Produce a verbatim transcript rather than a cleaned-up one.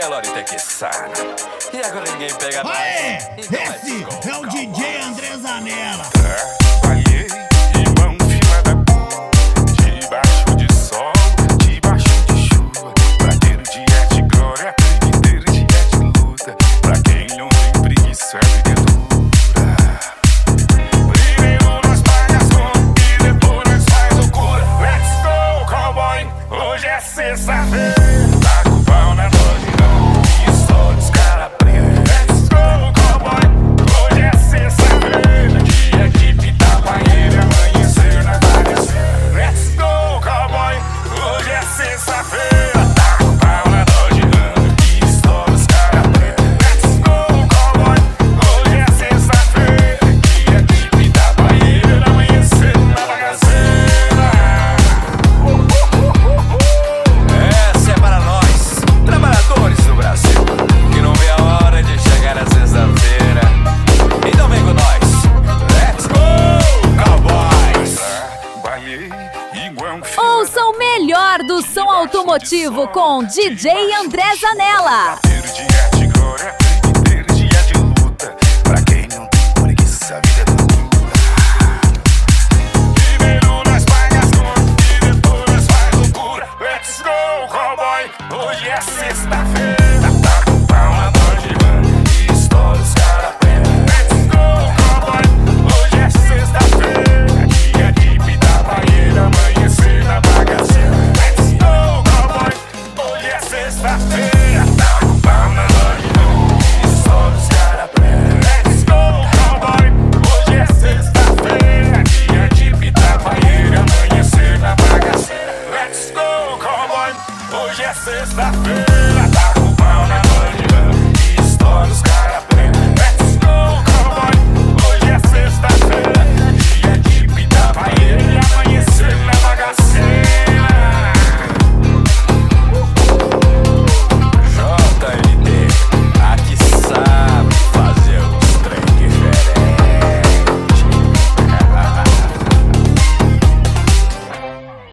Melhorita que sana. E agora ninguém pega nós. Aê, Então esse let's go, é o D J André Zanella. Trabalhei em mão fila da cor, debaixo de sol, debaixo de chuva. Pra ter o dia de glória, tem que ter o dia de luta. Pra quem não tem preguiça, a vida é dura. Primeiro nós paga as contas e depois nós faz loucura. Let's go, cowboy, hoje é sexta-feira. Tá com o pau na loja e só dos cara preta. Let's go, cowboy, hoje é sexta-feira. Dia de pitar banheiro, amanhecer na bagaceira. Let's go, cowboy, hoje é sexta-feira. Tá com o pau na loja e só dos cara preta. Let's go, cowboy, hoje é sexta-feira. Dia de pitar banheiro, amanhecer na bagaceira. Essa é para nós, trabalhadores do Brasil, que não vê a hora de chegar a sexta-feira. Então vem com nós. Let's go, cowboys! Trabalhei igual um filho Ouça o melhor do som automotivo com D J André Zanella. Ter o dia de glória, tem que ter o dia de luta. Pra quem não tem preguiça, a vida é dura. Primeiro nós paga as contas e depois nós faz loucura. Let's go, cowboy, hoje é sexta-feira. Tá com o pau na bandeira e estoura os cara preta. Let's go, cowboy, hoje é sexta-feira. Dia de pitar banheiro, amanhecer na bagaceira. Let's go, cowboy, hoje é sexta-feira.